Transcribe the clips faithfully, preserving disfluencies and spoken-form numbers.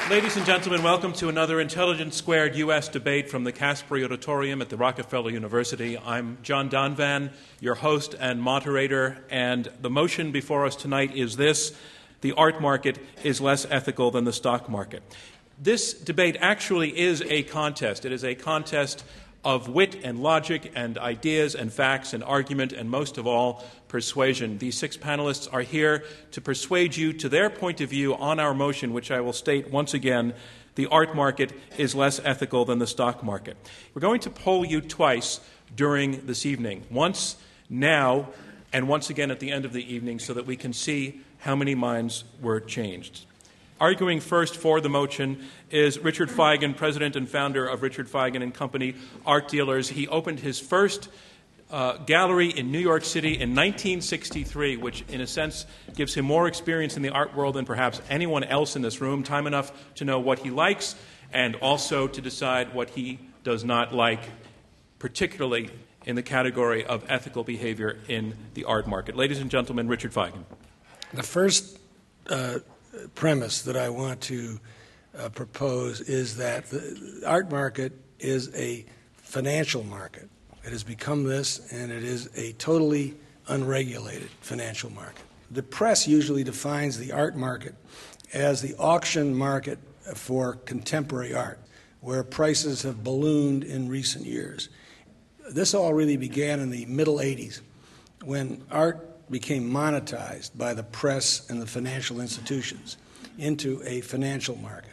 Ladies and gentlemen, welcome to another Intelligence Squared U S debate from the Casper Auditorium at the Rockefeller University. I'm John Donvan, your host and moderator, and the motion before us tonight is this: the art market is less ethical than the stock market. This debate actually is a contest. It is a contest of wit and logic and ideas and facts and argument and, most of all, persuasion. These six panelists are here to persuade you to their point of view on our motion, which I will state once again: the art market is less ethical than the stock market. We're going to poll you twice during this evening, once now and once again at the end of the evening, so that we can see how many minds were changed. Arguing first for the motion is Richard Feigen, president and founder of Richard Feigen and Company Art Dealers. He opened his first uh, gallery in New York City in nineteen sixty-three, which in a sense gives him more experience in the art world than perhaps anyone else in this room, time enough to know what he likes and also to decide what he does not like, particularly in the category of ethical behavior in the art market. Ladies and gentlemen, Richard Feigen. The first uh premise that I want to uh, propose is that the art market is a financial market. It has become this, and it is a totally unregulated financial market. The press usually defines the art market as the auction market for contemporary art, where prices have ballooned in recent years. This all really began in the middle eighties, when art became monetized by the press and the financial institutions into a financial market.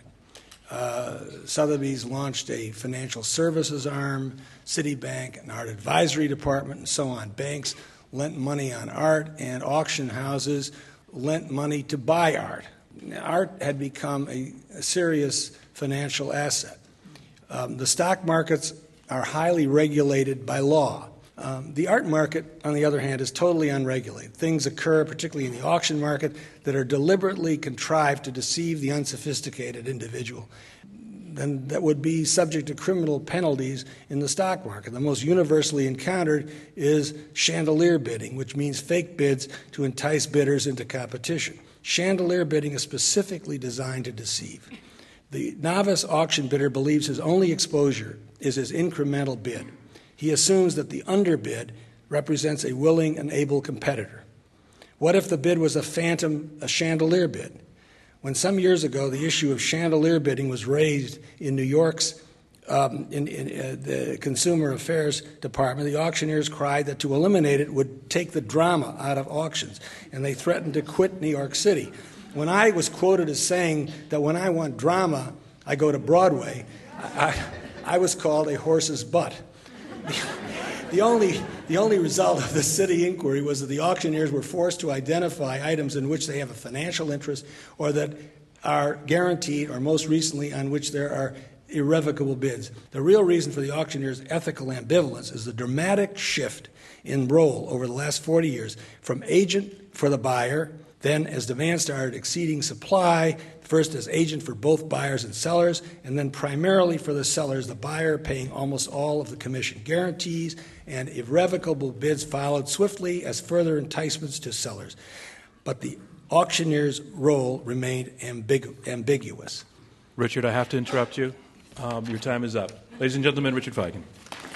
Uh, Sotheby's launched a financial services arm, Citibank, an art advisory department, and so on. Banks lent money on art, and auction houses lent money to buy art. Art had become a, a serious financial asset. Um, the stock markets are highly regulated by law. Um, the art market, on the other hand, is totally unregulated. Things occur, particularly in the auction market, that are deliberately contrived to deceive the unsophisticated individual, and that would be subject to criminal penalties in the stock market. The most universally encountered is chandelier bidding, which means fake bids to entice bidders into competition. Chandelier bidding is specifically designed to deceive. The novice auction bidder believes his only exposure is his incremental bid. He assumes that the underbid represents a willing and able competitor. What if the bid was a phantom, a chandelier bid? When some years ago the issue of chandelier bidding was raised in New York's um, in, in uh, the Consumer Affairs Department, the auctioneers cried that to eliminate it would take the drama out of auctions, and they threatened to quit New York City. When I was quoted as saying that when I want drama, I go to Broadway, I, I was called a horse's butt. The only, the only result of the city inquiry was that the auctioneers were forced to identify items in which they have a financial interest or that are guaranteed, or most recently on which there are irrevocable bids. The real reason for the auctioneers' ethical ambivalence is the dramatic shift in role over the last forty years from agent for the buyer, then as demand started exceeding supply, first as agent for both buyers and sellers, and then primarily for the sellers, the buyer paying almost all of the commission. Guarantees and irrevocable bids followed swiftly as further enticements to sellers. But the auctioneer's role remained ambigu- ambiguous. Richard, I have to interrupt you. Um, your time is up. Ladies and gentlemen, Richard Feigen.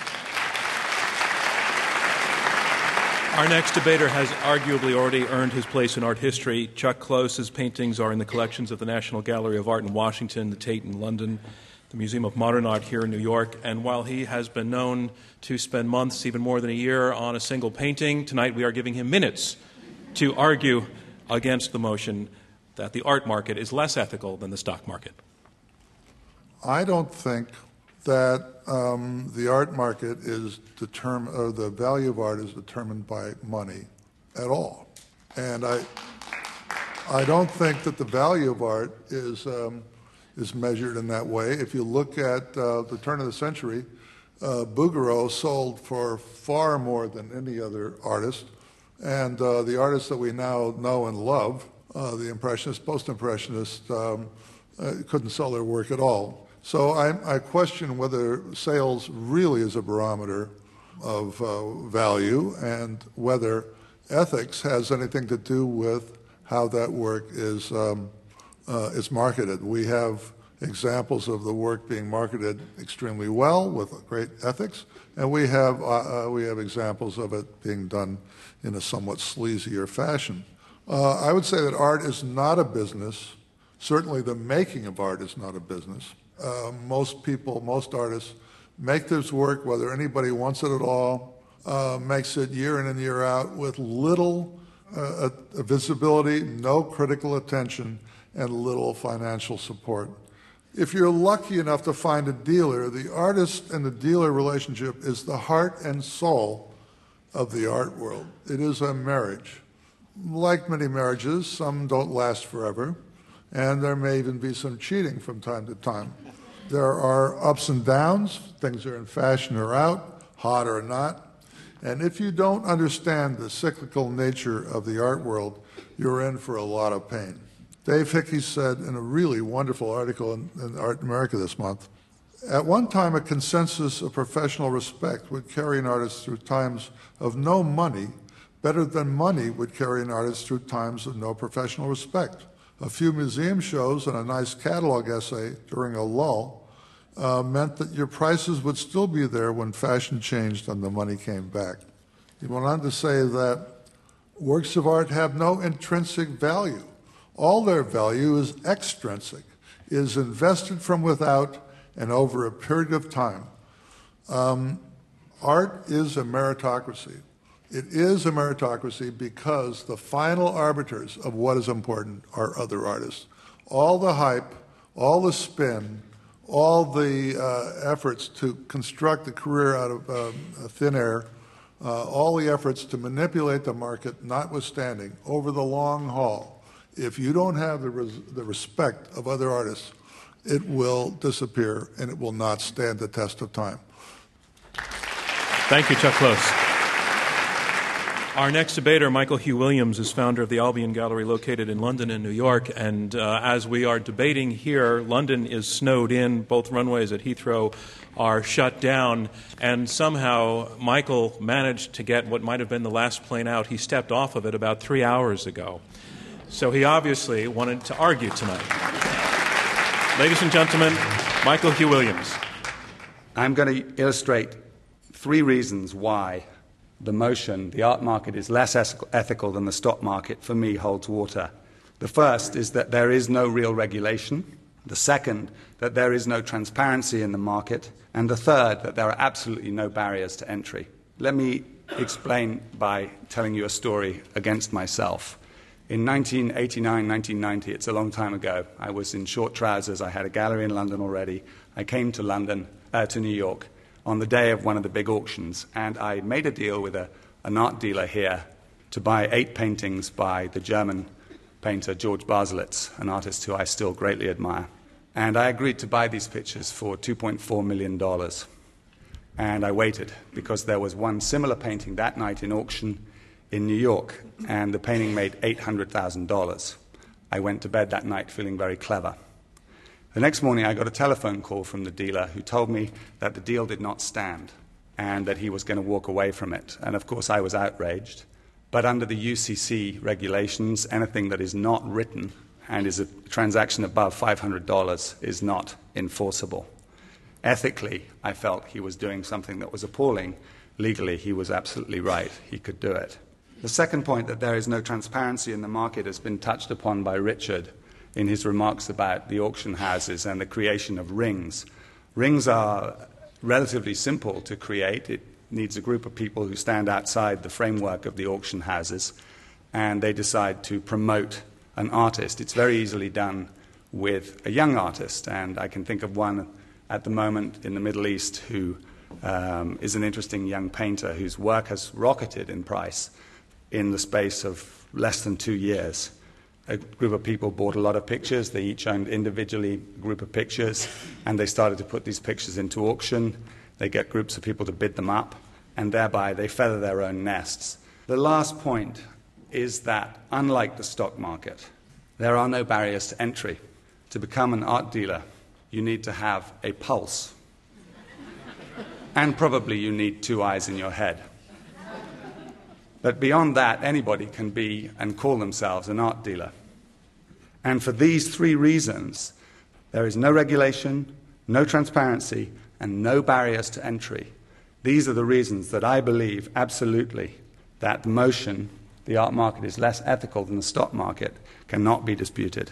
Our next debater has arguably already earned his place in art history. Chuck Close's paintings are in the collections of the National Gallery of Art in Washington, the Tate in London, the Museum of Modern Art here in New York. And while he has been known to spend months, even more than a year, on a single painting, tonight we are giving him minutes to argue against the motion that the art market is less ethical than the stock market. I don't think that um, the art market is determined, or the value of art is determined by money at all. And I, I don't think that the value of art is um, is measured in that way. If you look at uh, the turn of the century, uh, Bouguereau sold for far more than any other artist, and uh, the artists that we now know and love, uh, the Impressionists, Post-Impressionists, um, uh, couldn't sell their work at all. So I, I question whether sales really is a barometer of uh, value, and whether ethics has anything to do with how that work is um, uh, is marketed. We have examples of the work being marketed extremely well with great ethics, and we have, uh, uh, we have examples of it being done in a somewhat sleazier fashion. Uh, I would say that art is not a business. Certainly the making of art is not a business. Uh, most people, most artists, make this work, whether anybody wants it at all, uh, makes it year in and year out with little uh, visibility, no critical attention, and little financial support. If you're lucky enough to find a dealer, the artist and the dealer relationship is the heart and soul of the art world. It is a marriage. Like many marriages, some don't last forever, and there may even be some cheating from time to time. There are ups and downs, things are in fashion or out, hot or not, and if you don't understand the cyclical nature of the art world, you're in for a lot of pain. Dave Hickey said in a really wonderful article in, in Art America this month, at one time a consensus of professional respect would carry an artist through times of no money better than money would carry an artist through times of no professional respect. A few museum shows and a nice catalog essay during a lull uh, meant that your prices would still be there when fashion changed and the money came back. He went on to say that works of art have no intrinsic value. All their value is extrinsic, is invested from without and over a period of time. Um, art is a meritocracy. It is a meritocracy because the final arbiters of what is important are other artists. All the hype, all the spin, all the uh, efforts to construct a career out of um, thin air, uh, all the efforts to manipulate the market notwithstanding, over the long haul, if you don't have the, res- the respect of other artists, it will disappear and it will not stand the test of time. Thank you, Chuck Close. Our next debater, Michael Hugh Williams, is founder of the Albion Gallery located in London and New York. And uh, as we are debating here, London is snowed in. Both runways at Heathrow are shut down. And somehow Michael managed to get what might have been the last plane out. He stepped off of it about three hours ago. So he obviously wanted to argue tonight. Ladies and gentlemen, Michael Hugh Williams. I'm going to illustrate three reasons why the motion, the art market is less ethical than the stock market, for me, holds water. The first is that there is no real regulation. The second, that there is no transparency in the market. And the third, that there are absolutely no barriers to entry. Let me explain by telling you a story against myself. In nineteen eighty-nine, nineteen ninety, it's a long time ago, I was in short trousers. I had a gallery in London already. I came to London, uh, to New York, on the day of one of the big auctions, and I made a deal with a, an art dealer here to buy eight paintings by the German painter George Baselitz, an artist who I still greatly admire. And I agreed to buy these pictures for two point four million dollars. And I waited, because there was one similar painting that night in auction in New York, and the painting made eight hundred thousand dollars. I went to bed that night feeling very clever. The next morning, I got a telephone call from the dealer who told me that the deal did not stand and that he was going to walk away from it. And of course, I was outraged. But under the U C C regulations, anything that is not written and is a transaction above five hundred dollars is not enforceable. Ethically, I felt he was doing something that was appalling. Legally, he was absolutely right. He could do it. The second point, that there is no transparency in the market, has been touched upon by Richard in his remarks about the auction houses and the creation of rings. Rings are relatively simple to create. It needs a group of people who stand outside the framework of the auction houses, and they decide to promote an artist. It's very easily done with a young artist, and I can think of one at the moment in the Middle East who um, is an interesting young painter whose work has rocketed in price in the space of less than two years. A group of people bought a lot of pictures. They each owned individually a group of pictures, and they started to put these pictures into auction. They get groups of people to bid them up, and thereby they feather their own nests. The last point is that, unlike the stock market, there are no barriers to entry. To become an art dealer, you need to have a pulse. And probably you need two eyes in your head. But beyond that, anybody can be and call themselves an art dealer. And for these three reasons, There is no regulation, no transparency, and no barriers to entry. These are the reasons that I believe absolutely that the motion, the art market is less ethical than the stock market, cannot be disputed.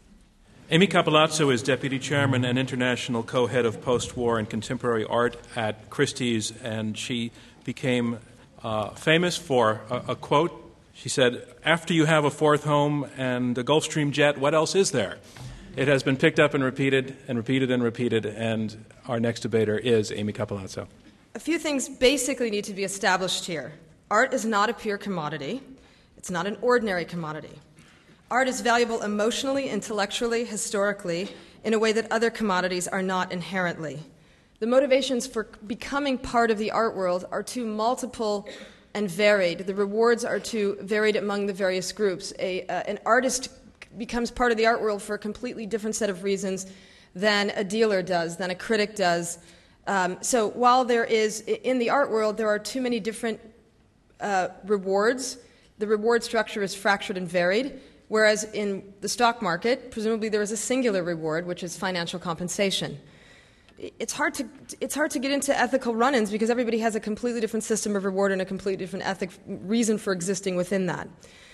Amy Cappellazzo is Deputy Chairman and International Co-Head of Post-War and Contemporary Art at Christie's, and she became uh, famous for a, a quote. She said, "After you have a fourth home and a Gulfstream jet, what else is there?" It has been picked up and repeated and repeated and repeated, and our next debater is Amy Cappellazzo. A few things basically need to be established here. Art is not a pure commodity. It's not an ordinary commodity. Art is valuable emotionally, intellectually, historically, in a way that other commodities are not inherently. The motivations for becoming part of the art world are too multiple and varied. The rewards are too varied among the various groups. A, uh, an artist becomes part of the art world for a completely different set of reasons than a dealer does, than a critic does. Um, so while there is, in the art world, there are too many different uh, rewards, the reward structure is fractured and varied. Whereas in the stock market, presumably there is a singular reward, which is financial compensation. It's hard to, it's hard to get into ethical run-ins because everybody has a completely different system of reward and a completely different ethic reason for existing within that.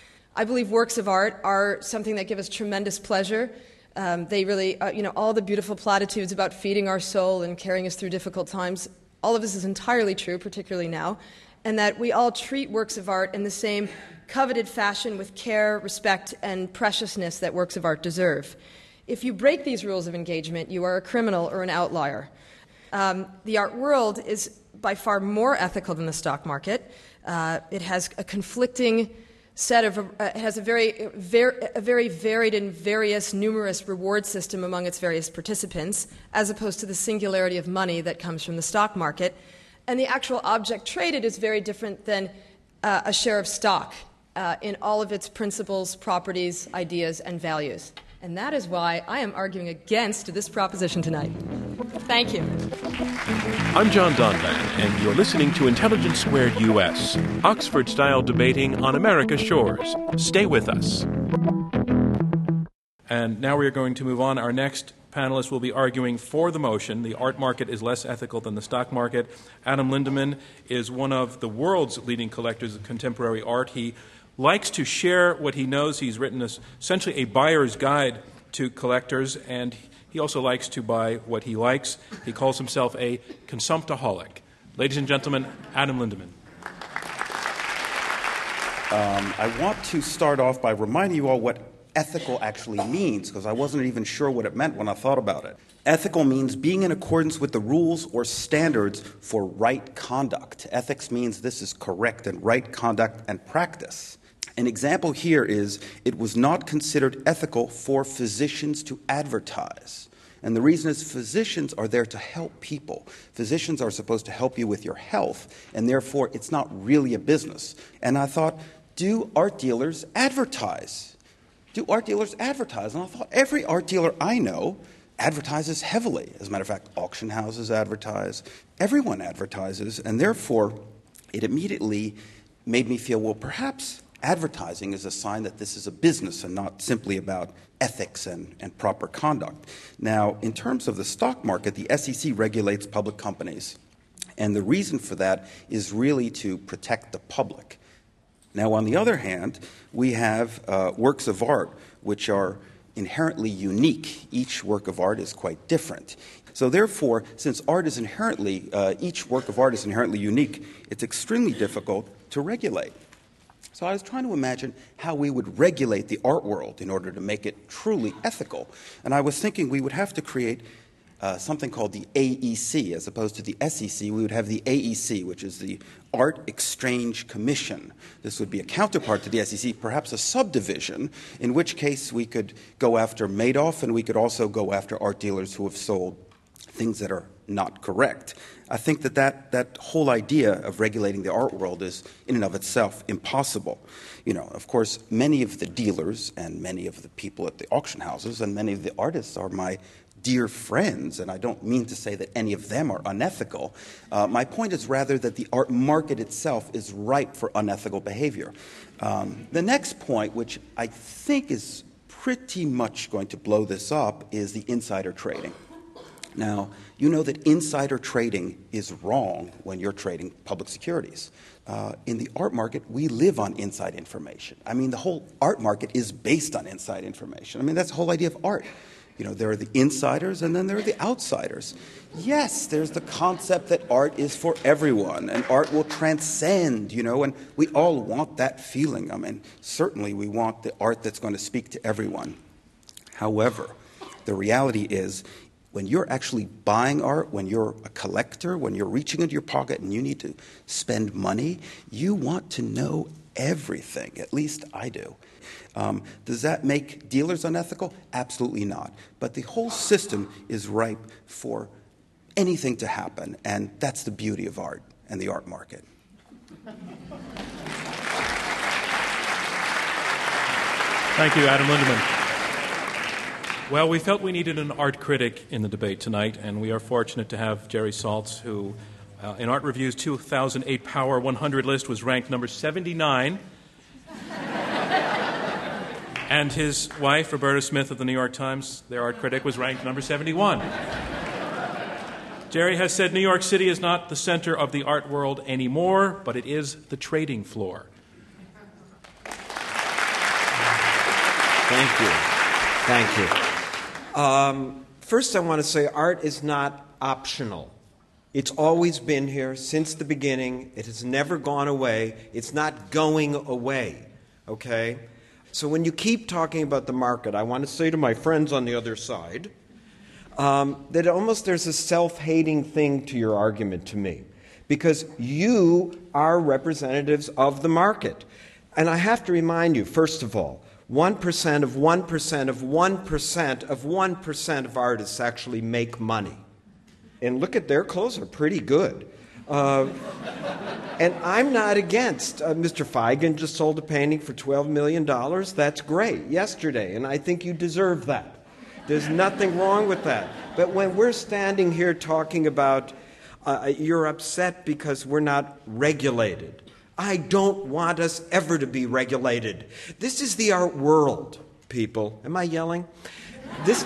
I believe works of art are something that give us tremendous pleasure. Um, they really, uh, you know, all the beautiful platitudes about feeding our soul and carrying us through difficult times, all of this is entirely true, particularly now, and that we all treat works of art in the same coveted fashion with care, respect, and preciousness that works of art deserve. If you break these rules of engagement, you are a criminal or an outlier. Um, the art world is by far more ethical than the stock market. Uh, it has a conflicting set of, uh, it has a very, ver- a very varied and various, numerous reward system among its various participants, as opposed to the singularity of money that comes from the stock market. And the actual object traded is very different than uh, a share of stock. Uh, in all of its principles, properties, ideas, and values. And that is why I am arguing against this proposition tonight. Thank you. I'm John Donvan, and you're listening to Intelligence Squared U S, Oxford-style debating on America's shores. Stay with us. And now we're going to move on. Our next panelist will be arguing for the motion, the art market is less ethical than the stock market. Adam Lindemann is one of the world's leading collectors of contemporary art. He likes to share what he knows. He's written a, essentially a buyer's guide to collectors, and he also likes to buy what he likes. He calls himself a consumptaholic. Ladies and gentlemen, Adam Lindemann. Um, I want to start off by reminding you all what ethical actually means, because I wasn't even sure what it meant when I thought about it. Ethical means being in accordance with the rules or standards for right conduct. Ethics means this is correct and right conduct and practice. An example here is it was not considered ethical for physicians to advertise. And the reason is physicians are there to help people. Physicians are supposed to help you with your health, and therefore it's not really a business. And I thought, do art dealers advertise? Do art dealers advertise? And I thought, every art dealer I know advertises heavily. As a matter of fact, auction houses advertise. Everyone advertises. And therefore, it immediately made me feel, well, perhaps advertising is a sign that this is a business and not simply about ethics and, and proper conduct. Now, in terms of the stock market, the S E C regulates public companies. And the reason for that is really to protect the public. Now, on the other hand, we have uh, works of art which are inherently unique. Each work of art is quite different. So therefore, since art is inherently, uh, each work of art is inherently unique, it's extremely difficult to regulate. So I was trying to imagine how we would regulate the art world in order to make it truly ethical. And I was thinking we would have to create uh, something called the A E C. As opposed to the S E C, we would have the A E C, which is the Art Exchange Commission. This would be a counterpart to the S E C, perhaps a subdivision, in which case we could go after Madoff, and we could also go after art dealers who have sold things that are not correct. I think that, that that whole idea of regulating the art world is, in and of itself, impossible. You know, of course, many of the dealers and many of the people at the auction houses and many of the artists are my dear friends, and I don't mean to say that any of them are unethical. Uh, my point is rather that the art market itself is ripe for unethical behavior. Um, the next point, which I think is pretty much going to blow this up is the insider trading. Now, you know that insider trading is wrong when you're trading public securities. Uh, in the art market, we live on inside information. I mean, the whole art market is based on inside information. I mean, that's the whole idea of art. You know, there are the insiders and then there are the outsiders. Yes, there's the concept that art is for everyone and art will transcend, you know, and we all want that feeling. I mean, certainly we want the art that's going to speak to everyone. However, the reality is, when you're actually buying art, when you're a collector, when you're reaching into your pocket and you need to spend money, you want to know everything. At least I do. Um, does that make dealers unethical? Absolutely not. But the whole system is ripe for anything to happen, and that's the beauty of art and the art market. Thank you, Adam Lindemann. Well, we felt we needed an art critic in the debate tonight, and we are fortunate to have Jerry Saltz, who uh, in Art Review's two thousand eight Power one hundred list was ranked number seventy-nine. And his wife, Roberta Smith of the New York Times, their art critic, was ranked number seventy-one. Jerry has said New York City is not the center of the art world anymore, but it is the trading floor. Thank you. Thank you. Um, first, I want to say art is not optional. It's always been here since the beginning. It has never gone away. It's not going away, okay? So when you keep talking about the market, I want to say to my friends on the other side um, that almost there's a self-hating thing to your argument to me, because you are representatives of the market. And I have to remind you, first of all, one percent of one percent of one percent of one percent of artists actually make money. And look at their clothes are pretty good. Uh, and I'm not against. Uh, Mister Feigen just sold a painting for twelve million dollars. That's great, yesterday, and I think you deserve that. There's nothing wrong with that. But when we're standing here talking about uh, you're upset because we're not regulated, I don't want us ever to be regulated. This is the art world, people. Am I yelling? This,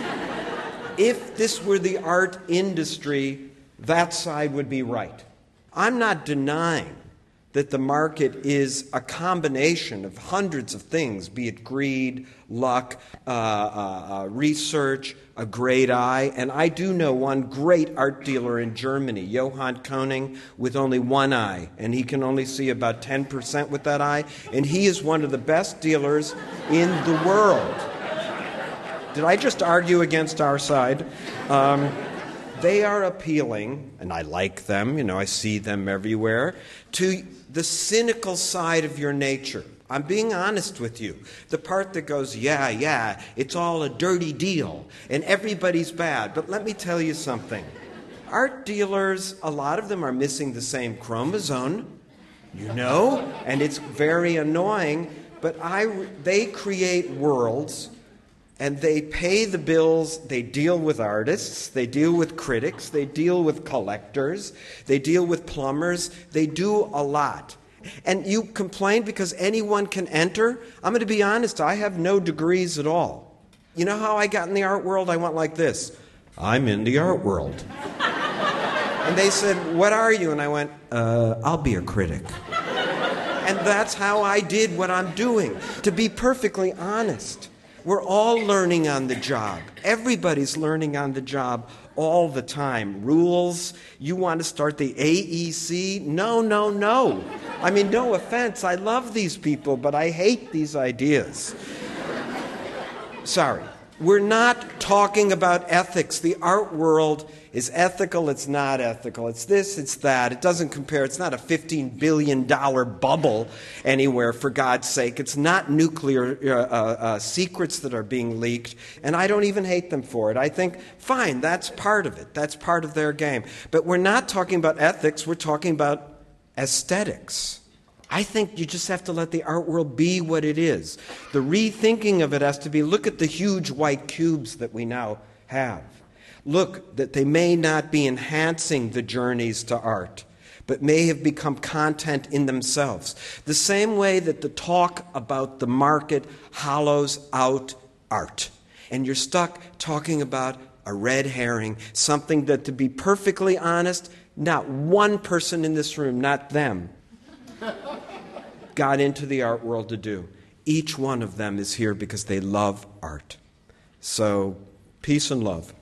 if this were the art industry, that side would be right. I'm not denying that the market is a combination of hundreds of things, be it greed, luck, uh, uh, uh, research, a great eye. And I do know one great art dealer in Germany, Johann Koning, with only one eye. And he can only see about ten percent with that eye. And he is one of the best dealers in the world. Did I just argue against our side? Um, they are appealing, and I like them, you know, I see them everywhere, to the cynical side of your nature. I'm being honest with you. The part that goes, yeah, yeah, it's all a dirty deal, and everybody's bad. But let me tell you something. Art dealers, a lot of them are missing the same chromosome, you know, and it's very annoying, but I, they create worlds, and they pay the bills. They deal with artists, they deal with critics, they deal with collectors, they deal with plumbers, they do a lot. And you complain because anyone can enter? I'm going to be honest, I have no degrees at all. You know how I got in the art world? I went like this. I'm in the art world. And they said, what are you? And I went, uh, I'll be a critic. And that's how I did what I'm doing. To be perfectly honest, we're all learning on the job. Everybody's learning on the job all the time. Rules, you want to start the A E C? No, no, no. I mean, no offense, I love these people, but I hate these ideas. Sorry. We're not talking about ethics. The art world is ethical, it's not ethical. It's this, it's that. It doesn't compare. It's not a fifteen billion dollars bubble anywhere, for God's sake. It's not nuclear uh, uh, uh, secrets that are being leaked, and I don't even hate them for it. I think, fine, that's part of it. That's part of their game. But we're not talking about ethics. We're talking about aesthetics. I think you just have to let the art world be what it is. The rethinking of it has to be, look at the huge white cubes that we now have. Look, that they may not be enhancing the journeys to art, but may have become content in themselves. The same way that the talk about the market hollows out art. And you're stuck talking about a red herring, something that, to be perfectly honest, not one person in this room, not them, got into the art world to do. Each one of them is here because they love art. So, peace and love.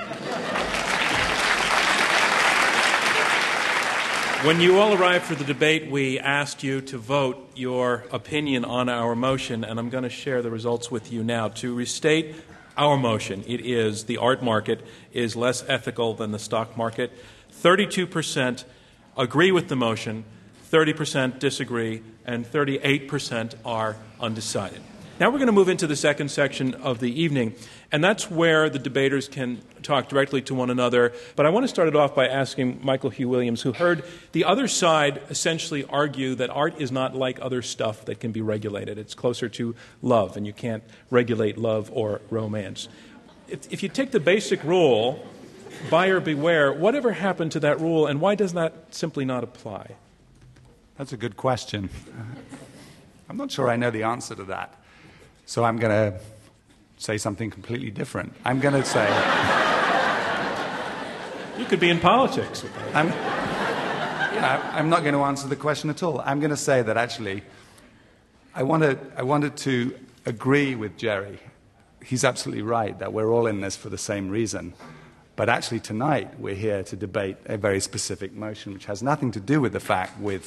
When you all arrived for the debate, we asked you to vote your opinion on our motion, and I'm going to share the results with you now. To restate our motion, it is the art market is less ethical than the stock market. thirty-two percent agree with the motion, thirty percent disagree, and thirty-eight percent are undecided. Now we're going to move into the second section of the evening, and that's where the debaters can talk directly to one another. But I want to start it off by asking Michael Hugh Williams, who heard the other side essentially argue that art is not like other stuff that can be regulated. It's closer to love, and you can't regulate love or romance. If, if you take the basic rule, buyer beware, whatever happened to that rule, and why does that simply not apply? That's a good question. I'm not sure I know the answer to that. So I'm going to say something completely different. I'm going to say... You could be in politics. I'm, yeah, I'm not going to answer the question at all. I'm going to say that actually I wanted, I wanted to agree with Jerry. He's absolutely right that we're all in this for the same reason. But actually tonight we're here to debate a very specific motion which has nothing to do with the fact with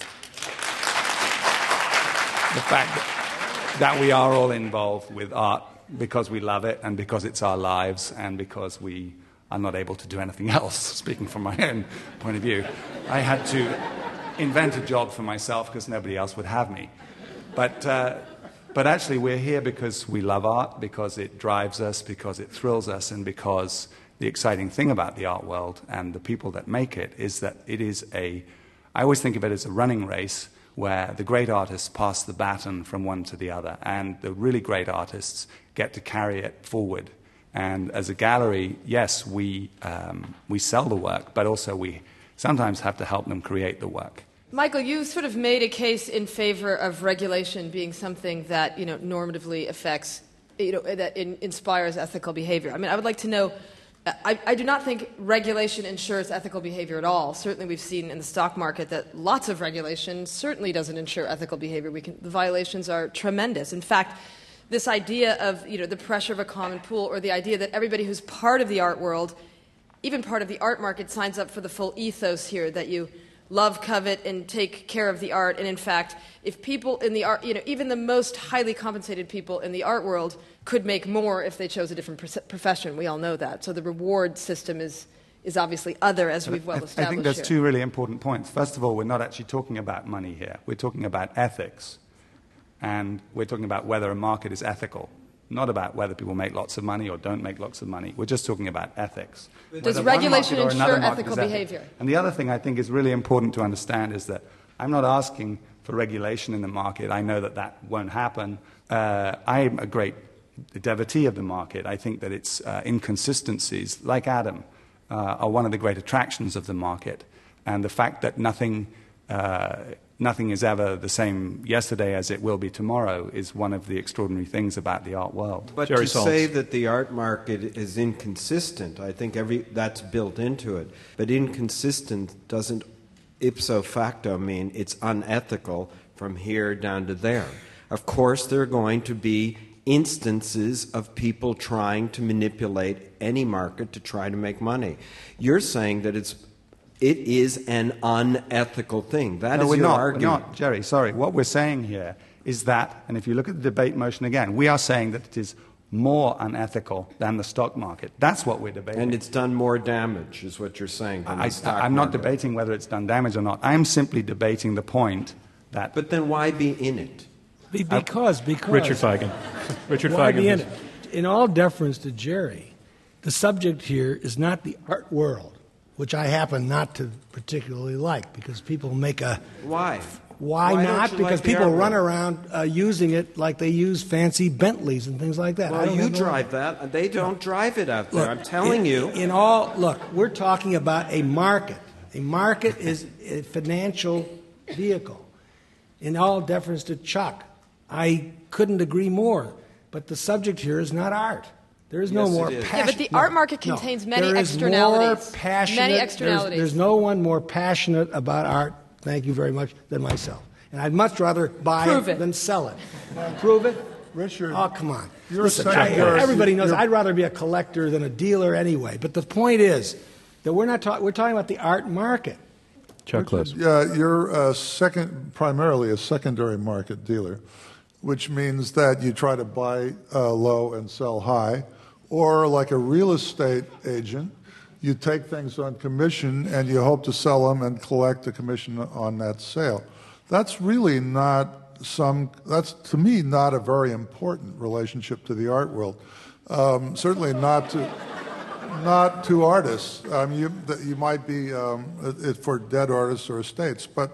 the fact that that we are all involved with art because we love it and because it's our lives and because we are not able to do anything else, speaking from my own point of view. I had to invent a job for myself because nobody else would have me. But, uh, but actually we're here because we love art, because it drives us, because it thrills us, and because the exciting thing about the art world and the people that make it is that it is a, I always think of it as a running race where the great artists pass the baton from one to the other, and the really great artists get to carry it forward. And as a gallery, yes, we, um, we sell the work, but also we sometimes have to help them create the work. Michael, you sort of made a case in favor of regulation being something that, you know, normatively affects, you know, that in, inspires ethical behavior. I mean, I would like to know, I, I do not think regulation ensures ethical behavior at all. Certainly we've seen in the stock market that lots of regulation certainly doesn't ensure ethical behavior. We can, the violations are tremendous. In fact, this idea of, you know, the pressure of a common pool, or the idea that everybody who's part of the art world, even part of the art market, signs up for the full ethos here, that you love, covet, and take care of the art. And in fact, if people in the art, you know, even the most highly compensated people in the art world could make more if they chose a different profession. We all know that. So the reward system is, is obviously other, as we've well established. I think there's here. two really important points. First of all, we're not actually talking about money here. We're talking about ethics. And we're talking about whether a market is ethical, not about whether people make lots of money or don't make lots of money. We're just talking about ethics. Does Whether regulation one market or another ensure market ethical is ethical. behavior? And the other thing I think is really important to understand is that I'm not asking for regulation in the market. I know that that won't happen. Uh, I'm a great devotee of the market. I think that its uh, inconsistencies, like Adam, uh, are one of the great attractions of the market. And the fact that nothing... Uh, Nothing is ever the same yesterday as it will be tomorrow is one of the extraordinary things about the art world. But Jerry to Saltz. say that the art market is inconsistent, I think every that's built into it. But inconsistent doesn't ipso facto mean it's unethical from here down to there. Of course, there are going to be instances of people trying to manipulate any market to try to make money. You're saying that it's It is an unethical thing. That no, is we're your not, argument. We're not, Jerry, sorry. What we're saying here is that, and if you look at the debate motion again, we are saying that it is more unethical than the stock market. That's what we're debating. And it's done more damage, is what you're saying, than I, the stock I'm not market. debating whether it's done damage or not. I'm simply debating the point that... But then why be in it? Be- Because, because... Richard Feigen. Richard Why Feigen. be in is- it? In all deference to Jerry, the subject here is not the art world, which I happen not to particularly like, because people make a... Why? Why, Why not? don't you Because like the people art run world? around uh, using it like they use fancy Bentleys and things like that. I Well, don't you have no- drive that. They don't drive it out there. Look, I'm telling in, you. In all, look, we're talking about a market. A market is a financial vehicle. In all deference to Chuck, I couldn't agree more. But the subject here is not art. There is no Yes, more it is. passion. Yeah, but the no, art market no. contains many There is externalities. More passionate, Many there's- externalities. There's, no one more passionate about art, thank you very much, than myself. And I'd much rather buy Prove it. than sell it. Prove it? Richard, Oh, come on. you're Listen, a I- secondary- everybody knows you're- I'd rather be a collector than a dealer anyway. But the point is that we're not talking, we're talking about the art market. Chuck Close. Yeah, you're a second, primarily a secondary market dealer, which means that you try to buy uh, low and sell high, or like a real estate agent, you take things on commission and you hope to sell them and collect a commission on that sale. That's really not some, that's to me not a very important relationship to the art world. Um, certainly not to, not to artists. Um, you, that you might be um, it, for dead artists or estates, but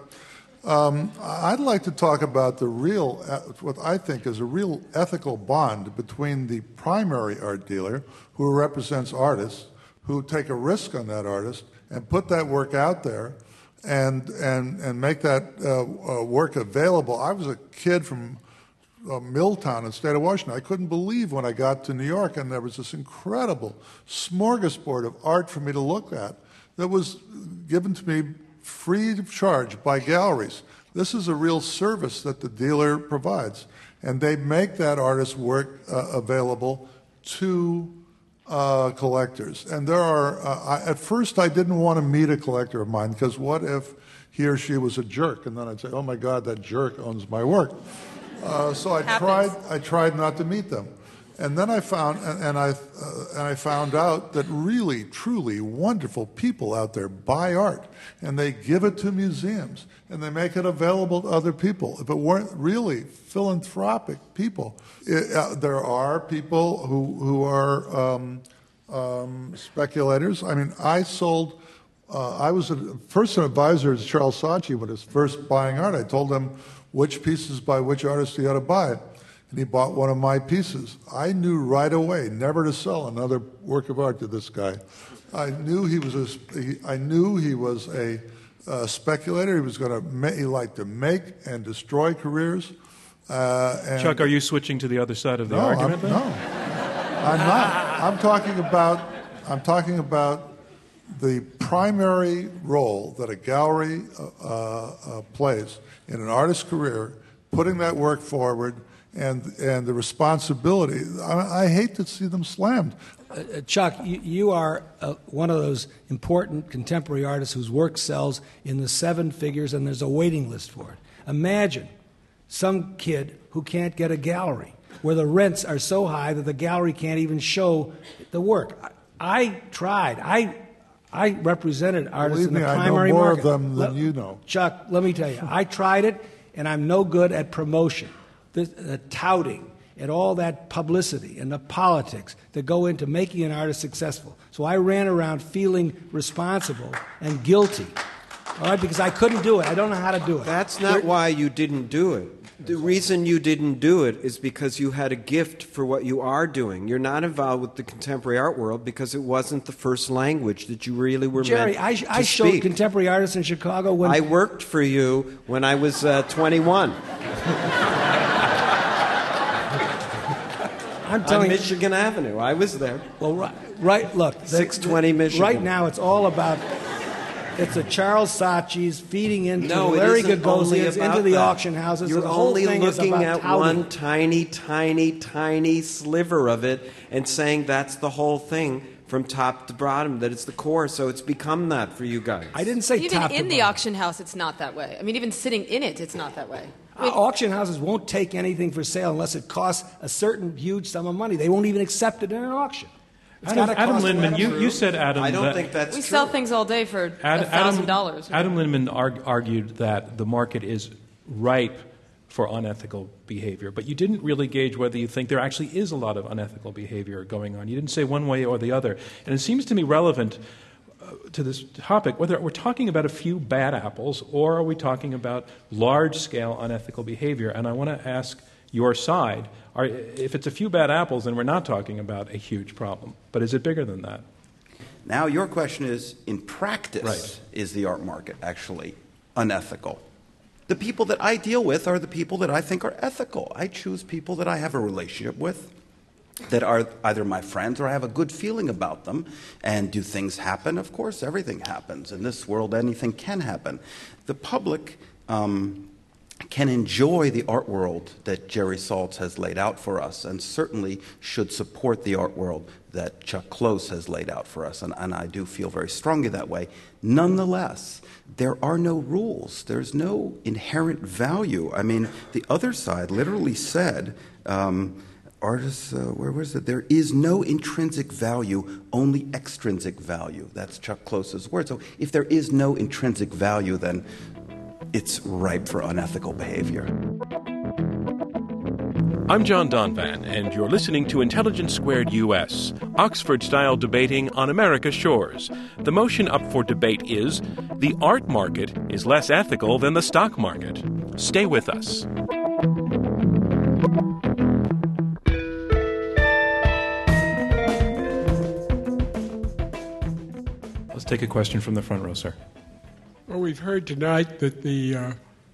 um, I'd like to talk about the real, what I think is a real ethical bond between the primary art dealer, who represents artists, who take a risk on that artist and put that work out there, and and and make that uh, uh, work available. I was a kid from uh, Milltown in the state of Washington. I couldn't believe when I got to New York and there was this incredible smorgasbord of art for me to look at that was given to me free of charge by galleries. This is a real service that the dealer provides, and they make that artist's work uh, available to uh, collectors. And there are, uh, I, at first I didn't want to meet a collector of mine, because what if he or she was a jerk? And then I'd say, oh my God, that jerk owns my work. Uh, so I Happens. tried, I tried not to meet them. And then I found, and, and I, uh, and I found out that really, truly wonderful people out there buy art, and they give it to museums, and they make it available to other people. If it weren't really philanthropic people, it, uh, there are people who who are um, um, speculators. I mean, I sold. Uh, I was a first an advisor to Charles Saatchi when he was first buying art. I told him which pieces by which artist he ought to buy. And he bought one of my pieces. I knew right away never to sell another work of art to this guy. I knew he was a, he, I knew he was a uh, speculator. He was going to ma- he liked to make and destroy careers. Uh, and Chuck, are you switching to the other side of the no, argument? I'm, then? no, I'm not. I'm talking about I'm talking about the primary role that a gallery uh, uh, plays in an artist's career, putting that work forward. And and the responsibility. I, I hate to see them slammed. Uh, Chuck, you, you are uh, one of those important contemporary artists whose work sells in the seven figures, and there's a waiting list for it. Imagine some kid who can't get a gallery, where the rents are so high that the gallery can't even show the work. I, I tried. I I represented artists Believe in the me, I know primary more market. of them than Let- you know. Chuck, let me tell you, I tried it, and I'm no good at promotion. The, the touting and all that publicity and the politics that go into making an artist successful. So I ran around feeling responsible and guilty, all right, because I couldn't do it. I don't know how to do it. That's not why you didn't do it. The reason you didn't do it is because you had a gift for what you are doing. You're not involved with the contemporary art world because it wasn't the first language that you really were Jerry, meant I, to I showed speak. contemporary artists in Chicago when I worked for you when I was uh, twenty-one I'm on telling you. Michigan Avenue. I was there. Well, right, right look. the- six twenty the- Michigan. Right now, it's all about. It's a Charles Saatchi's feeding into No, the it Larry isn't only Gagosians, about into the that. auction houses. You're so the whole only thing is looking about at touting. one tiny, tiny, tiny sliver of it and saying that's the whole thing from top to bottom, that it's the core. So it's become that for you guys. I didn't say Even top to in the bottom. auction house, it's not that way. I mean, even sitting in it, it's not that way. I Uh, mean, auction houses won't take anything for sale unless it costs a certain huge sum of money. They won't even accept it in an auction. It's Adam, gotta Adam cost Lindman, them. you, you said, Adam, I don't that think that's we true. sell things all day for Ad- a thousand dollars. Adam Lindman arg- argued that the market is ripe for unethical behavior, but you didn't really gauge whether you think there actually is a lot of unethical behavior going on. You didn't say one way or the other. And it seems to me relevant uh, to this topic whether we're talking about a few bad apples or are we talking about large-scale unethical behavior. And I want to ask your side, are, if it's a few bad apples, then we're not talking about a huge problem. But is it bigger than that? Now, your question is, in practice, Right. is the art market actually unethical? The people that I deal with are the people that I think are ethical. I choose people that I have a relationship with, that are either my friends or I have a good feeling about them. And do things happen? Of course, everything happens. In this world, anything can happen. The public um, can enjoy the art world that Jerry Saltz has laid out for us, and certainly should support the art world that Chuck Close has laid out for us, and, and I do feel very strongly that way. Nonetheless, there are no rules. There's no inherent value. I mean, the other side literally said, um, artists, uh, where was it? There is no intrinsic value, only extrinsic value. That's Chuck Close's word. So if there is no intrinsic value, then it's ripe for unethical behavior. I'm John Donvan, and you're listening to Intelligence Squared U S, Oxford-style debating on America's shores. The motion up for debate is, the art market is less ethical than the stock market. Stay with us. Let's take a question from the front row, sir. Well, we've heard tonight that the uh,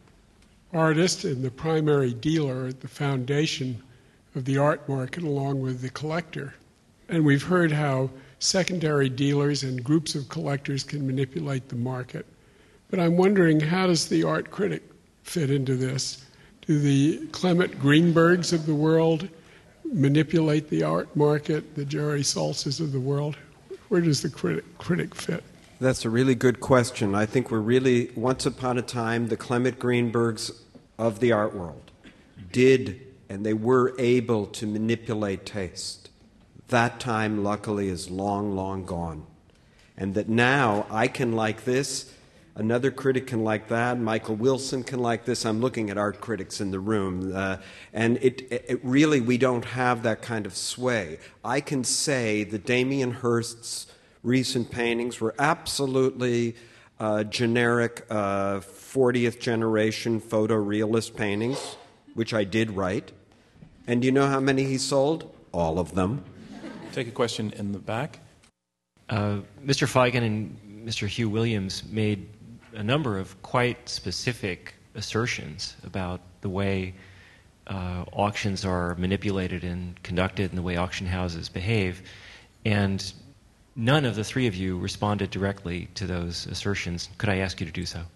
artist and the primary dealer are at the foundation of the art market along with the collector. And we've heard how secondary dealers and groups of collectors can manipulate the market. But I'm wondering, how does the art critic fit into this? Do the Clement Greenbergs of the world manipulate the art market, the Jerry Saltzes of the world? Where does the critic, critic fit? That's a really good question. I think we're really, once upon a time, the Clement Greenbergs of the art world did, and they were able to manipulate taste. That time, luckily, is long, long gone. And that now I can like this, another critic can like that, Michael Wilson can like this. I'm looking at art critics in the room. Uh, and it, it really, we don't have that kind of sway. I can say that Damien Hirst's recent paintings were absolutely uh, generic uh, fortieth generation photorealist paintings, which I did write. And do you know how many he sold? All of them. Take a question in the back. Uh, Mister Feigen and Mister Hugh Williams made a number of quite specific assertions about the way uh, auctions are manipulated and conducted and the way auction houses behave. And none of the three of you responded directly to those assertions. Could I ask you to do so?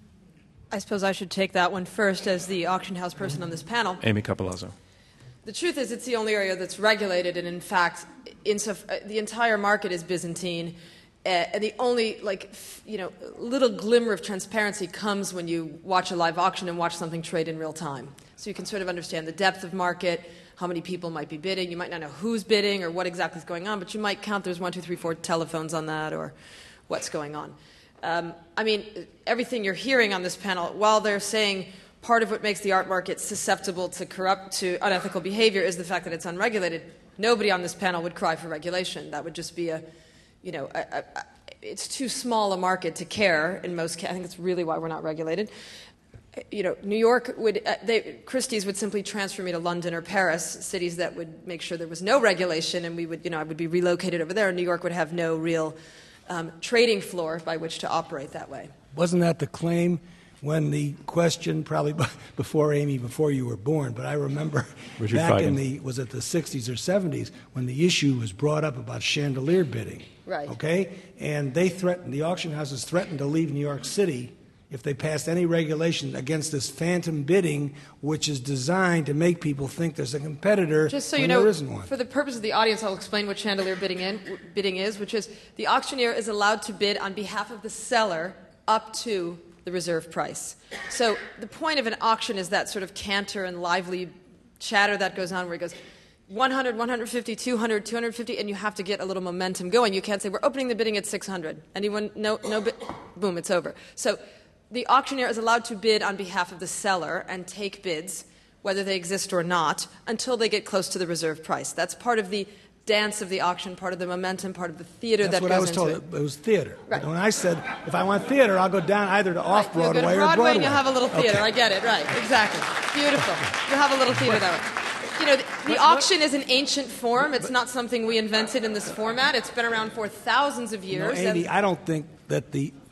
I suppose I should take that one first as the auction house person on this panel. Amy Capolazzo. The truth is it's the only area that's regulated, and in fact, insof- uh, the entire market is Byzantine, uh, and the only, like, f- you know, little glimmer of transparency comes when you watch a live auction and watch something trade in real time. So you can sort of understand the depth of market, how many people might be bidding. You might not know who's bidding or what exactly is going on, but you might count there's one, two, three, four telephones on that or what's going on. Um, I mean, everything you're hearing on this panel, while they're saying part of what makes the art market susceptible to corrupt, to unethical behavior is the fact that it's unregulated, nobody on this panel would cry for regulation. That would just be a, you know, a, a, a, it's too small a market to care in most cases. I think it's really why we're not regulated. You know, New York would, uh, they, Christie's would simply transfer me to London or Paris, cities that would make sure there was no regulation, and we would, you know, I would be relocated over there, and New York would have no real um, trading floor by which to operate that way. Wasn't that the claim when the question, probably before Amy, before you were born, but I remember Richard back Feigen. in the, was it the sixties or seventies, when the issue was brought up about chandelier bidding. Right. Okay? And they threatened, the auction houses threatened to leave New York City if they passed any regulation against this phantom bidding, which is designed to make people think there's a competitor Just so when you know, there isn't one. for the purpose of the audience, I'll explain what chandelier bidding, in, bidding is, which is the auctioneer is allowed to bid on behalf of the seller up to the reserve price. So the point of an auction is that sort of canter and lively chatter that goes on where it goes one hundred, one fifty, two hundred, two fifty, and you have to get a little momentum going. You can't say, we're opening the bidding at six hundred. Anyone? No, no bid? Boom, it's over. So the auctioneer is allowed to bid on behalf of the seller and take bids, whether they exist or not, until they get close to the reserve price. That's part of the dance of the auction, part of the momentum, part of the theater That's that what goes I was into told. it. It was theater. Right. But when I said, if I want theater, I'll go down either to Right, off-Broadway you'll go to or Broadway Broadway. and you'll have a little theater. Okay. I get it. Right. Exactly. Beautiful. You'll have a little theater that way. You know, the, the auction is an ancient form. It's not something we invented in this format. It's been around for thousands of You know, years. Amy, and- I don't think that the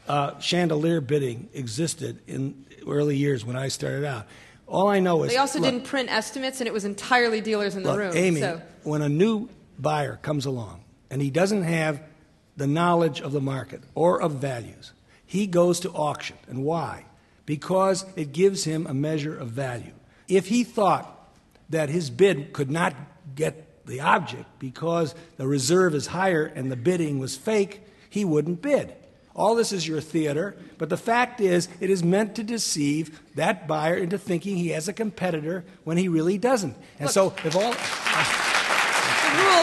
uh, chandelier bidding existed in early years when I started out. All I know is They also look, didn't print estimates, and it was entirely dealers in the look, room. Amy, so. when a new buyer comes along and he doesn't have the knowledge of the market or of values, he goes to auction. And why? Because it gives him a measure of value. If he thought that his bid could not get the object because the reserve is higher and the bidding was fake, he wouldn't bid. All this is your theater, but the fact is it is meant to deceive that buyer into thinking he has a competitor when he really doesn't. And Look, so if all... The rules...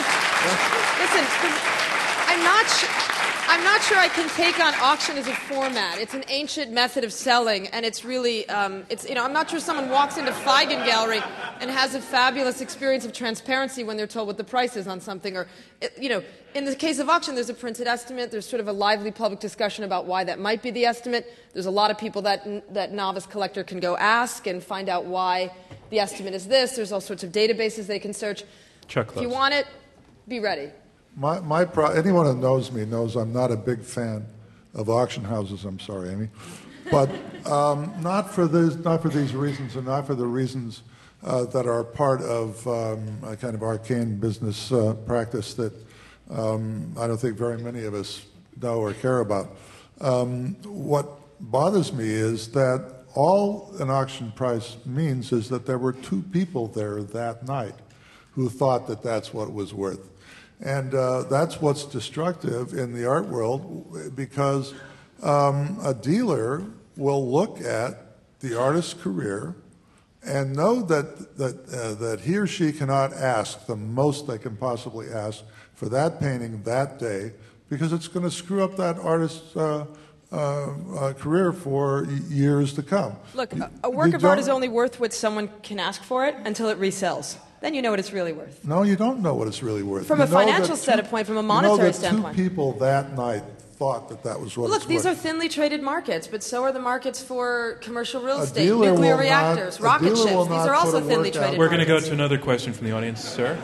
Listen, I'm not sure... I'm not sure I can take on auction as a format. It's an ancient method of selling, and it's really, um, it's, you know, I'm not sure someone walks into Feigen Gallery and has a fabulous experience of transparency when they're told what the price is on something. Or, you know, in the case of auction, there's a printed estimate. There's sort of a lively public discussion about why that might be the estimate. There's a lot of people that that novice collector can go ask and find out why the estimate is this. There's all sorts of databases they can search. Chuck If Close. you want it, be ready. My, my pro- anyone who knows me knows I'm not a big fan of auction houses. I'm sorry, Amy, but um, not for this, not for these reasons, and not for the reasons uh, that are part of um, a kind of arcane business uh, practice that um, I don't think very many of us know or care about. Um, what bothers me is that all an auction price means is that there were two people there that night who thought that that's what it was worth. And uh, that's what's destructive in the art world, because um, a dealer will look at the artist's career and know that that uh, that he or she cannot ask the most they can possibly ask for that painting that day, because it's going to screw up that artist's uh, uh, uh, career for years to come. Look, You- a, a work you of art don't- is only worth what someone can ask for it until it resells. Then you know what it's really worth. No, you don't know what it's really worth. From You a know that financial two- standpoint, from a you monetary know that standpoint. Two people that night thought that that was what Look, it's these worth. are thinly traded markets, but so are the markets for commercial real A estate, dealer nuclear will reactors, not- a rocket dealer ships. will These not are also put a thinly work out. traded We're going to go markets. to another question from the audience, sir.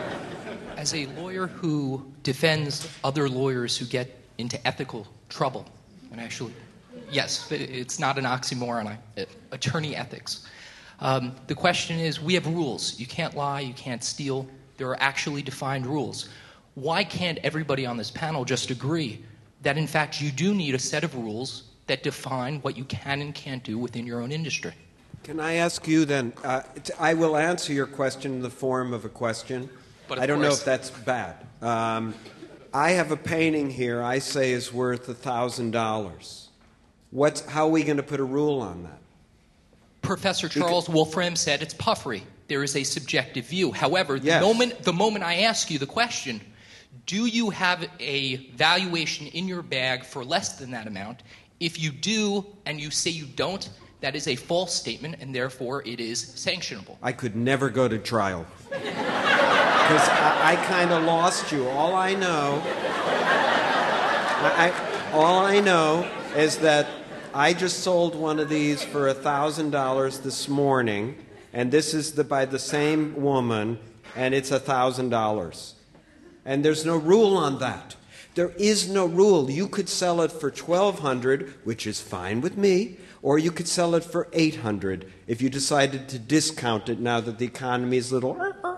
As a lawyer who defends other lawyers who get into ethical trouble, and actually, yes, it's not an oxymoron, I, attorney ethics. Um, the question is, we have rules. You can't lie, you can't steal. There are actually defined rules. Why can't everybody on this panel just agree that, in fact, you do need a set of rules that define what you can and can't do within your own industry? Can I ask you then? Uh, t- I will answer your question in the form of a question. But of I don't know course- if that's bad. Um, I have a painting here I say is worth one thousand dollars. What's, how are we going to put a rule on that? Professor Charles Wolfram said it's puffery. There is a subjective view. However, the Yes. moment the moment I ask you the question, do you have a valuation in your bag for less than that amount? If you do and you say you don't, that is a false statement, and therefore it is sanctionable. I could never go to trial. Because I, I kind of lost you. All I know, I, I, all I know is that I just sold one of these for one thousand dollars this morning, and this is the, by the same woman, and it's one thousand dollars. And there's no rule on that. There is no rule. You could sell it for twelve hundred dollars, which is fine with me, or you could sell it for eight hundred dollars if you decided to discount it now that the economy is a little...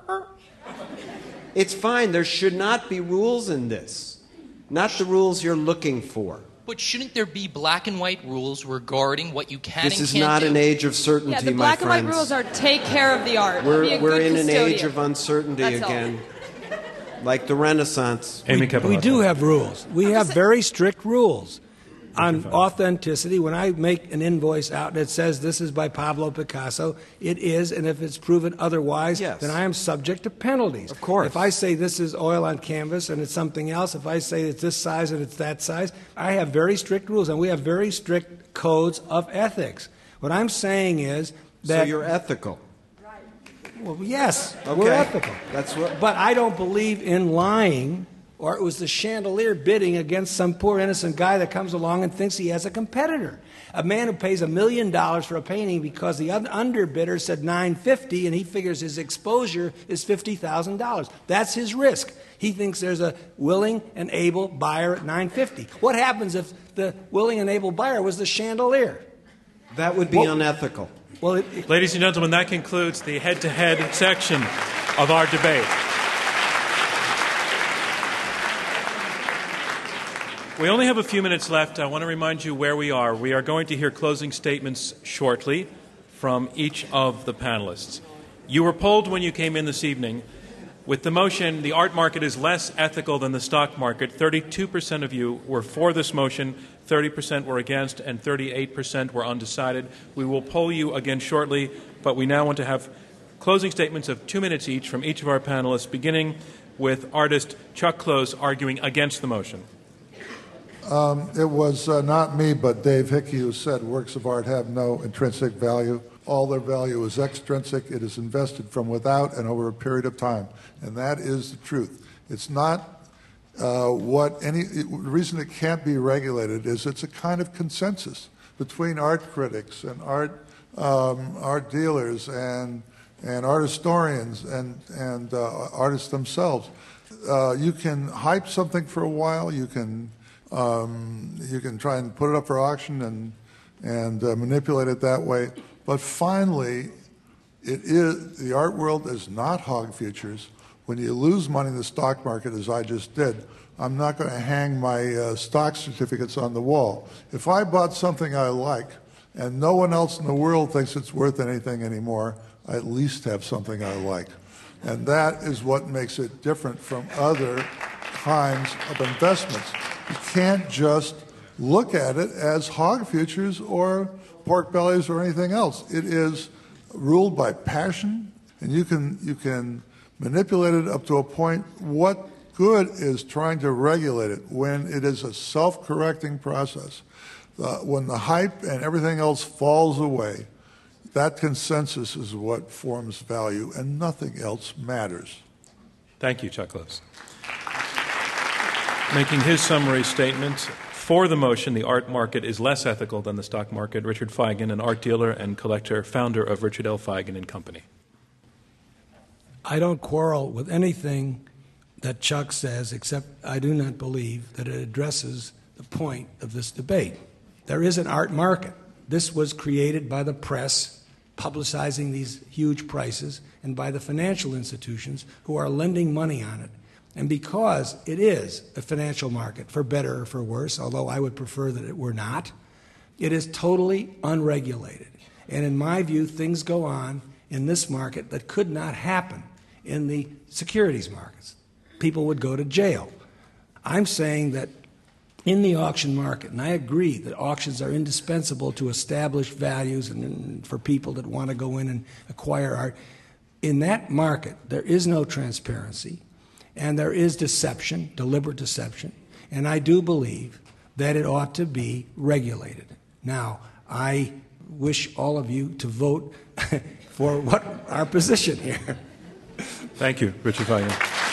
It's fine. There should not be rules in this. Not the rules you're looking for. But shouldn't there be black and white rules regarding what you can This and is can't not do? an age of certainty, Yeah, the my black and friends. white rules are take care of the art. Be a We're, we're good in an custodian. age of uncertainty That's all. again, like the Renaissance. Amy We Capolatto. do have rules. We have just- very strict rules on authenticity. When I make an invoice out and it says this is by Pablo Picasso, it is, and if it's proven otherwise, Yes. then I am subject to penalties. Of course. If I say this is oil on canvas and it's something else, if I say it's this size and it's that size, I have very strict rules, and we have very strict codes of ethics. What I'm saying is that... So you're ethical. Well, yes, Okay. we're ethical. That's what... But I don't believe in lying or it was the chandelier bidding against some poor innocent guy that comes along and thinks he has a competitor. A man who pays a million dollars for a painting because the underbidder said nine fifty, and he figures his exposure is fifty thousand dollars. That's his risk. He thinks there's a willing and able buyer at nine fifty. What happens if the willing and able buyer was the chandelier? That would be well, unethical. Well, it, it, ladies and gentlemen, that concludes the head-to-head section of our debate. We only have a few minutes left. I want to remind you where we are. We are going to hear closing statements shortly from each of the panelists. You were polled when you came in this evening. With the motion, the art market is less ethical than the stock market, thirty-two percent of you were for this motion, thirty percent were against, and thirty-eight percent were undecided. We will poll you again shortly, but we now want to have closing statements of two minutes each from each of our panelists, beginning with artist Chuck Close arguing against the motion. Um, it was uh, not me, but Dave Hickey who said works of art have no intrinsic value. All their value is extrinsic. It is invested from without and over a period of time. And that is the truth. It's not uh, what any, it, the reason it can't be regulated is it's a kind of consensus between art critics and art, um, art dealers and, and art historians and, and uh, artists themselves. Uh, you can hype something for a while. You can Um, you can try and put it up for auction and, and uh, manipulate it that way. But finally, it is, the art world is not hog futures. When you lose money in the stock market, as I just did, I'm not going to hang my uh, stock certificates on the wall. If I bought something I like and no one else in the world thinks it's worth anything anymore, I at least have something I like. And that is what makes it different from other kinds of investments. You can't just look at it as hog futures or pork bellies or anything else. It is ruled by passion, and you can you can manipulate it up to a point. What good is trying to regulate it when it is a self-correcting process? Uh, when the hype and everything else falls away, that consensus is what forms value, and nothing else matters. Thank you, Chuck Close. Making his summary statement for the motion, the art market is less ethical than the stock market, Richard Feigen, an art dealer and collector, founder of Richard L. Feigen and Company. I don't quarrel with anything that Chuck says, except I do not believe that it addresses the point of this debate. There is an art market. This was created by the press, publicizing these huge prices, and by the financial institutions who are lending money on it. And because it is a financial market, for better or for worse, although I would prefer that it were not, it is totally unregulated. And in my view, things go on in this market that could not happen in the securities markets. People would go to jail. I'm saying that in the auction market, and I agree that auctions are indispensable to establish values and, and for people that want to go in and acquire art, in that market, there is no transparency. And there is deception, deliberate deception, and I do believe that it ought to be regulated. Now, I wish all of you to vote for what our position here. Thank you, Richard Feigen.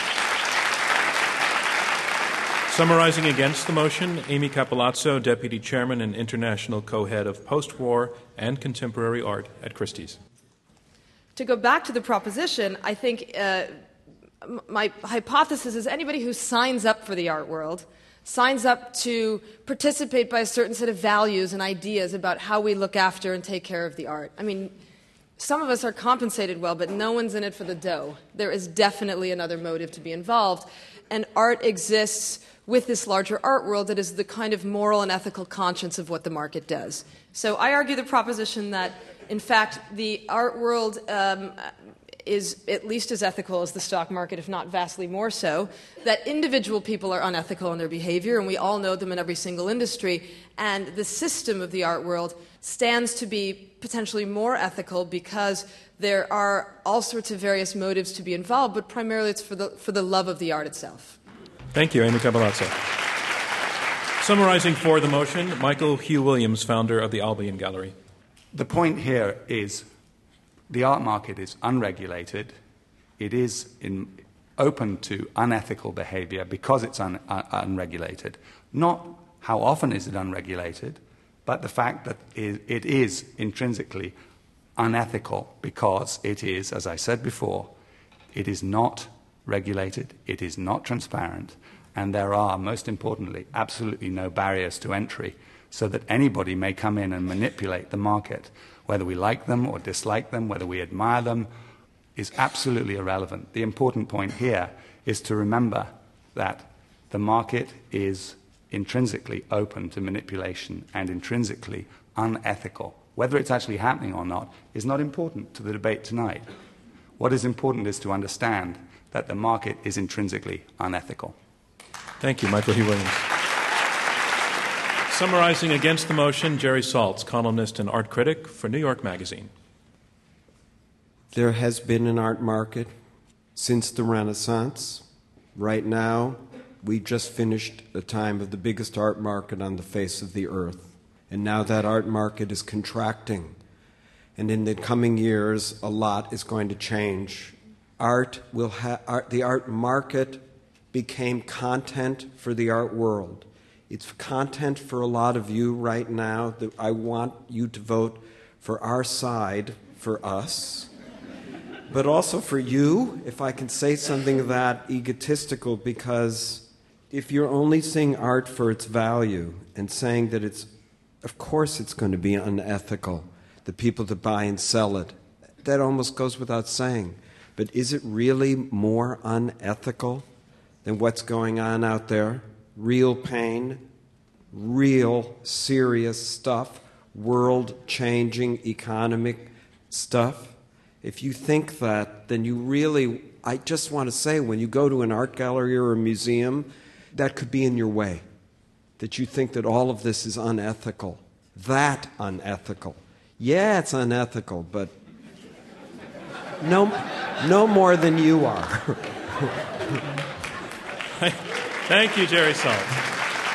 Summarizing against the motion, Amy Capolazzo, Deputy Chairman and International Co-Head of Post-War and Contemporary Art at Christie's. To go back to the proposition, I think uh, my hypothesis is anybody who signs up for the art world signs up to participate by a certain set of values and ideas about how we look after and take care of the art. I mean, some of us are compensated well, but no one's in it for the dough. There is definitely another motive to be involved, and art exists with this larger art world that is the kind of moral and ethical conscience of what the market does. So I argue the proposition that, in fact, the art world um, is at least as ethical as the stock market, if not vastly more so, that individual people are unethical in their behavior, and we all know them in every single industry, and the system of the art world stands to be potentially more ethical because there are all sorts of various motives to be involved, but primarily it's for the, for the love of the art itself. Thank you, Amy Capolazzo. Summarizing for the motion, Michael Hugh Williams, founder of the Albion Gallery. The point here is the art market is unregulated. It is, in open to unethical behavior because it's un- un- unregulated. Not how often is it unregulated, but the fact that it is intrinsically unethical because it is, as I said before, it is not regulated, it is not transparent, and there are, most importantly, absolutely no barriers to entry so that anybody may come in and manipulate the market. Whether we like them or dislike them, whether we admire them, is absolutely irrelevant. The important point here is to remember that the market is intrinsically open to manipulation and intrinsically unethical. Whether it's actually happening or not is not important to the debate tonight. What is important is to understand that the market is intrinsically unethical. Thank you, Michael Hugh Williams. Summarizing against the motion, Jerry Saltz, columnist and art critic for New York Magazine. There has been an art market since the Renaissance. Right now, we just finished a time of the biggest art market on the face of the earth. And now that art market is contracting. And in the coming years, a lot is going to change. Art will ha- art, the art market became content for the art world. It's content for a lot of you right now. That I want you to vote for our side, for us, but also for you, if I can say something that egotistical, because if you're only seeing art for its value and saying that it's, of course it's going to be unethical, the people that buy and sell it, that almost goes without saying. But is it really more unethical than what's going on out there? Real pain, real serious stuff, world-changing economic stuff. If you think that, then you really, I just want to say, when you go to an art gallery or a museum, that could be in your way, that you think that all of this is unethical. That unethical. Yeah, it's unethical, but no, no more than you are. Thank you, Jerry Saltz.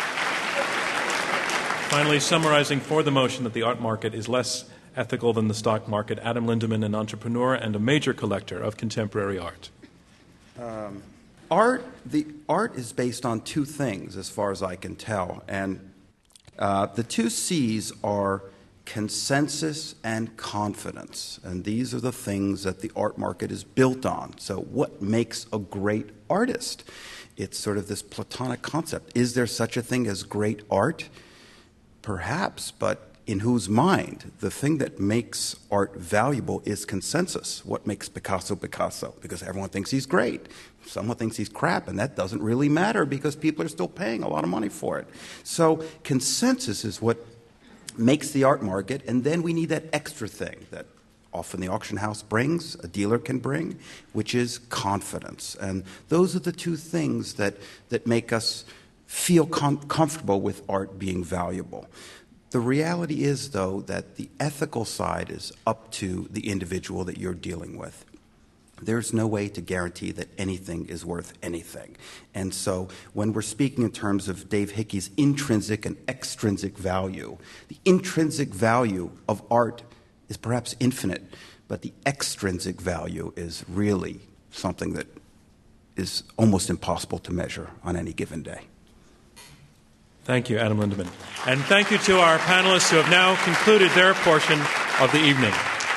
Finally, summarizing for the motion that the art market is less ethical than the stock market, Adam Lindemann, an entrepreneur and a major collector of contemporary art. Um, art, the art is based on two things, as far as I can tell, and uh, the two C's are consensus and confidence, and these are the things that the art market is built on. So, what makes a great artist? It's sort of this Platonic concept. Is there such a thing as great art? Perhaps, but in whose mind? The thing that makes art valuable is consensus. What makes Picasso Picasso? Because everyone thinks he's great. Someone thinks he's crap, and that doesn't really matter because people are still paying a lot of money for it. So consensus is what makes the art market, and then we need that extra thing that often the auction house brings, a dealer can bring, which is confidence. And those are the two things that, that make us feel com- comfortable with art being valuable. The reality is, though, that the ethical side is up to the individual that you're dealing with. There's no way to guarantee that anything is worth anything. And so when we're speaking in terms of Dave Hickey's intrinsic and extrinsic value, the intrinsic value of art is perhaps infinite, but the extrinsic value is really something that is almost impossible to measure on any given day. Thank you, Adam Lindemann. And thank you to our panelists who have now concluded their portion of the evening.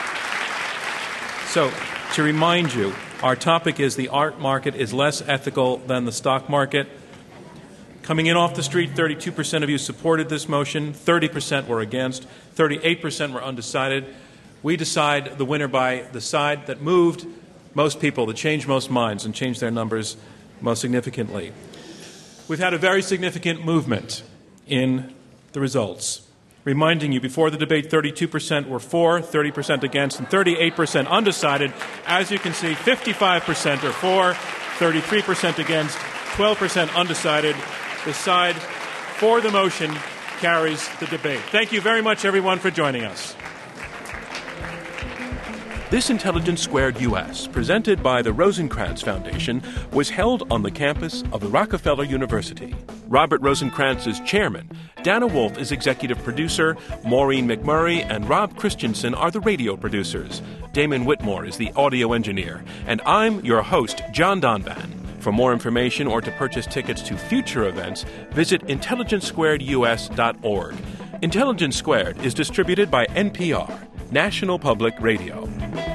So, to remind you, our topic is the art market is less ethical than the stock market. Coming in off the street, thirty-two percent of you supported this motion, thirty percent were against, thirty-eight percent were undecided. We decide the winner by the side that moved most people, that changed most minds and changed their numbers most significantly. We've had a very significant movement in the results. Reminding you, before the debate, thirty-two percent were for, thirty percent against, and thirty-eight percent undecided. As you can see, fifty-five percent are for, thirty-three percent against, twelve percent undecided. The side for the motion carries the debate. Thank you very much, everyone, for joining us. This Intelligence Squared U S, presented by the Rosencrantz Foundation, was held on the campus of the Rockefeller University. Robert Rosencrantz is chairman. Dana Wolf is executive producer. Maureen McMurray and Rob Christensen are the radio producers. Damon Whitmore is the audio engineer. And I'm your host, John Donvan. For more information or to purchase tickets to future events, visit intelligence squared U S dot org. Intelligence Squared is distributed by N P R, National Public Radio.